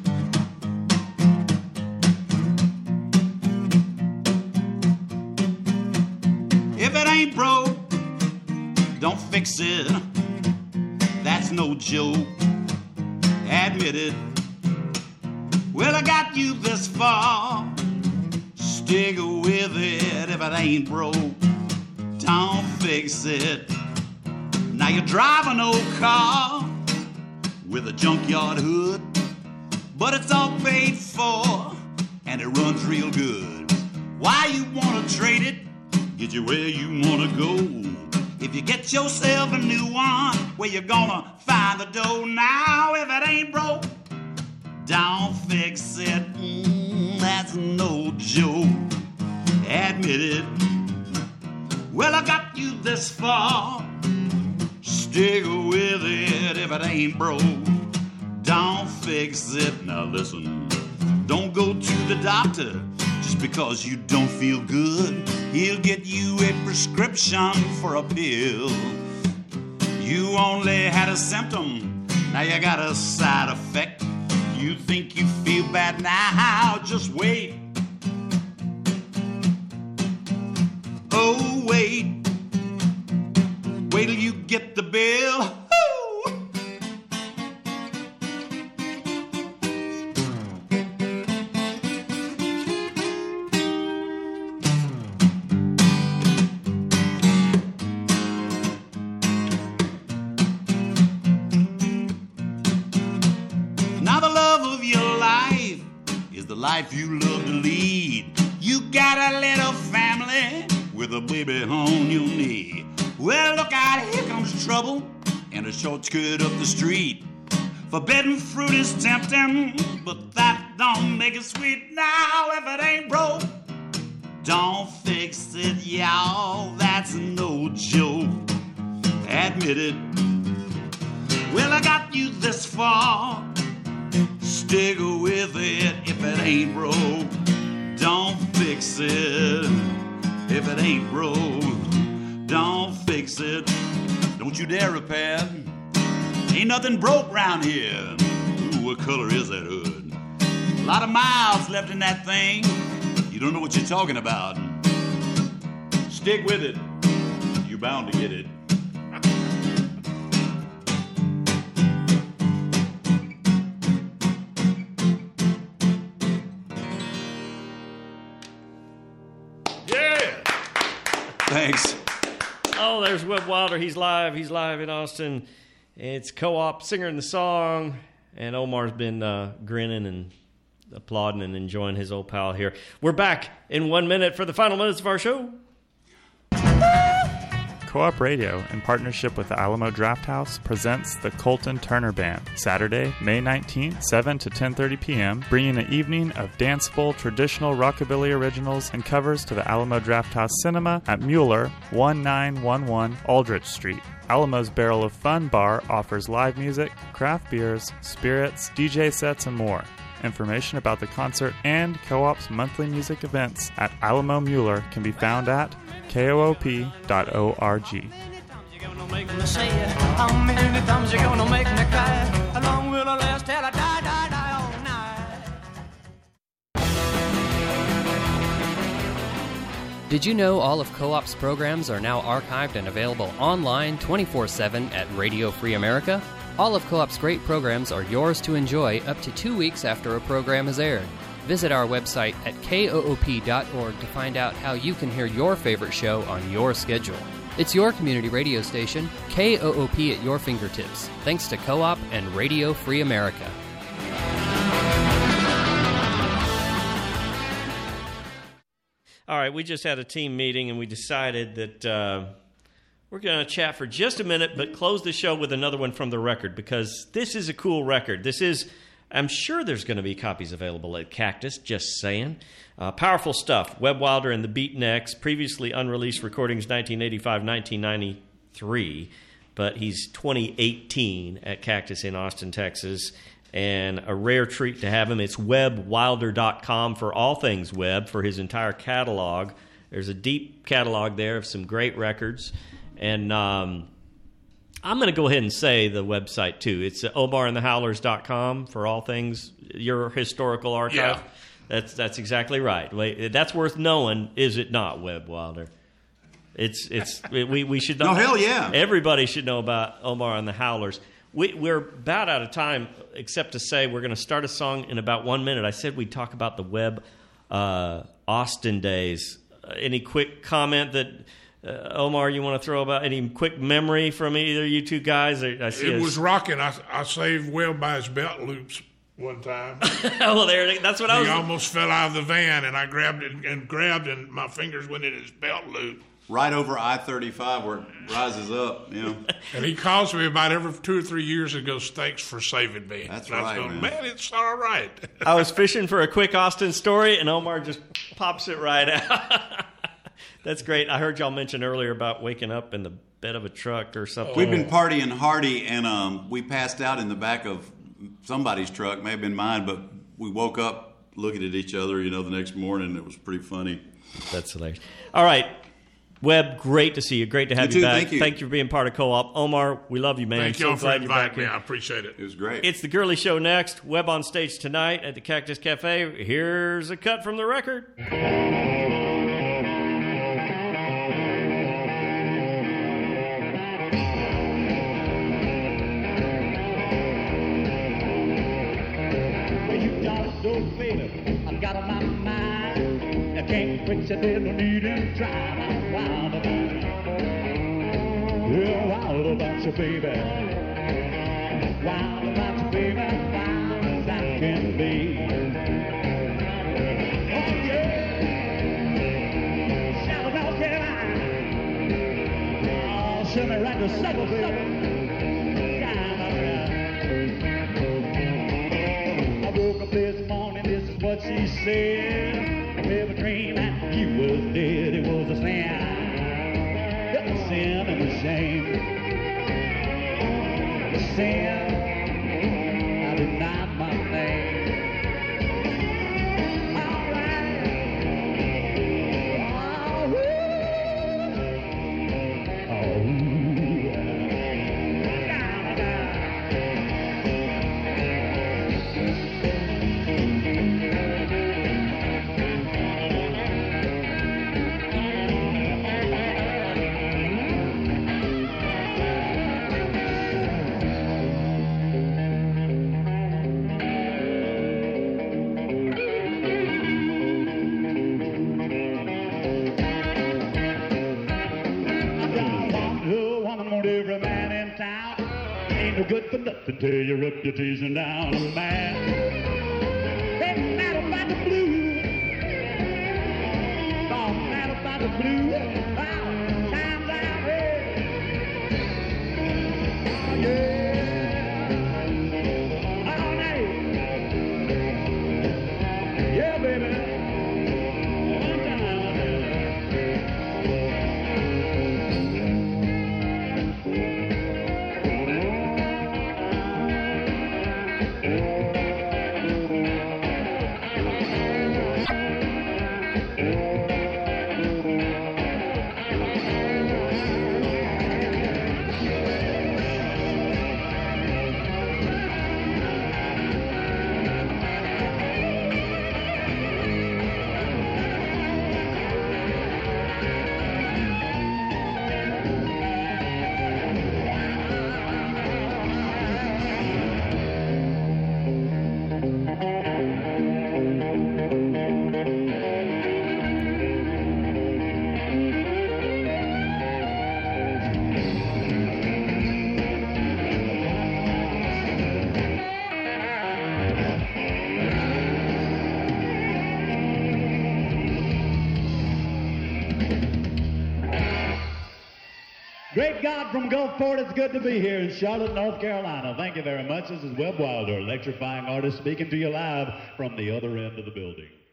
If it ain't broke, don't fix it. That's no joke. Admit it. Well, I got you this far. Stick with it. If it ain't broke, don't fix it. Now you drive an old car with a junkyard hood, but it's all paid for and it runs real good. Why you wanna trade it? Get you where you wanna go. If you get yourself a new one, where you gonna find the dough? Now if it ain't broke, don't fix it. Mm, that's no joke. Admit it. Well, I got you this far. Stick with it. If it ain't broke, don't fix it. Now listen, don't go to the doctor just because you don't feel good. He'll get you a prescription for a pill. You only had a symptom, now you got a side effect. You think you feel bad now, just wait. Oh, wait. Wait till you get the bill. Woo! Now the love of your life is the life you love to lead. You got a little family with a baby on your knee. Well, look out, here comes trouble and a short skirt up the street. Forbidden fruit is tempting, but that don't make it sweet. Now, if it ain't broke, don't fix it, y'all. That's no joke. Admit it. Well, I got you this far. Stick with it. If it ain't broke, don't fix it. If it ain't broke, don't fix it. Don't you dare repair. Ain't nothing broke round here. Ooh, what color is that hood? A lot of miles left in that thing. You don't know what you're talking about. Stick with it. You're bound to get it. Thanks. Oh, there's Webb Wilder. He's live. He's live in Austin. It's Co-op Singer in the Song. And Omar's been uh, grinning and applauding and enjoying his old pal here. We're back in one minute for the final minutes of our show. Co-op Radio, in partnership with the Alamo Drafthouse, presents the Colton Turner Band, Saturday, May nineteenth, seven to ten thirty p.m., bringing an evening of danceable, traditional rockabilly originals and covers to the Alamo Drafthouse Cinema at Mueller, nineteen eleven Aldrich Street. Alamo's Barrel of Fun Bar offers live music, craft beers, spirits, D J sets, and more. Information about the concert and Co-op's monthly music events at Alamo Mueller can be found at K O O P dot org. Did you know all of Co-op's programs are now archived and available online twenty-four seven at Radio Free America? All of Co-op's great programs are yours to enjoy up to two weeks after a program is aired. Visit our website at K O O P dot org to find out how you can hear your favorite show on your schedule. It's your community radio station, K O O P at your fingertips, thanks to Co-op and Radio Free America. All right, we just had a team meeting and we decided that uh, We're going to chat for just a minute, but close the show with another one from the record, because this is a cool record. This is, I'm sure there's going to be copies available at Cactus, just saying. Uh, powerful stuff. Webb Wilder and the Beatniks, previously unreleased recordings nineteen eighty-five, nineteen ninety-three, but he's twenty eighteen at Cactus in Austin, Texas, and a rare treat to have him. It's webb wilder dot com for all things Webb, for his entire catalog. There's a deep catalog there of some great records. And um, I'm going to go ahead and say the website, too. It's omar and the howlers dot com for all things your historical archive. Yeah. That's that's exactly right. Wait, that's worth knowing, is it not, Webb Wilder? It's it's we we should know. No, hell yeah. Everybody should know about Omar and the Howlers. We, we're about out of time, except to say we're going to start a song in about one minute. I said we'd talk about the Webb uh, Austin days. Uh, any quick comment that... Uh, Omar, you want to throw about any quick memory from either of you two guys? I, I see It us- was rocking. I, I saved Webb by his belt loops one time. well, there. That's what I He was. almost fell out of the van, and I grabbed it and grabbed, and my fingers went in his belt loop. Right over I thirty-five where it rises up, you know. And he calls me about every two or three years and goes, "Thanks for saving me." That's and I was right, going, man. man, it's all right. I was fishing for a quick Austin story, and Omar just pops it right out. That's great. I heard y'all mention earlier about waking up in the bed of a truck or something. We've been partying hardy, and um, we passed out in the back of somebody's truck, may have been mine, but we woke up looking at each other, you know, the next morning. It was pretty funny. That's hilarious. All right. Webb, great to see you. Great to have You you, too. back. Thank you. Thank you for being part of Co-op. Omar, we love you, man. Thank so y'all for glad you're back inviting me. here. I appreciate it. It was great. It's the Gurley Show next. Webb on stage tonight at the Cactus Cafe. Here's a cut from the record. You don't know, baby, I've got on my mind. I can't quit you, there's no need in trying. I'm wild about you. Yeah, wild about you, baby. Wild about you, baby. Wild as I can be. Oh, yeah. Shout out, North Carolina. Oh, send me right to supper, baby. I woke up this morning, this is what she said. Never dreamed that you was dead. It was a sin. A sin and a shame. A sin. I denied my name. All right. Oh, oh, yeah. Every man in town ain't no good for nothing till your reputation down. A man ain't mad about the blues. Oh, mad about the blues. Oh, times I've heard. Oh, yeah. All night. Yeah, baby. One time. Great God from Gulfport, it's good to be here in Charlotte, North Carolina. Thank you very much. This is Webb Wilder, electrifying artist, speaking to you live from the other end of the building.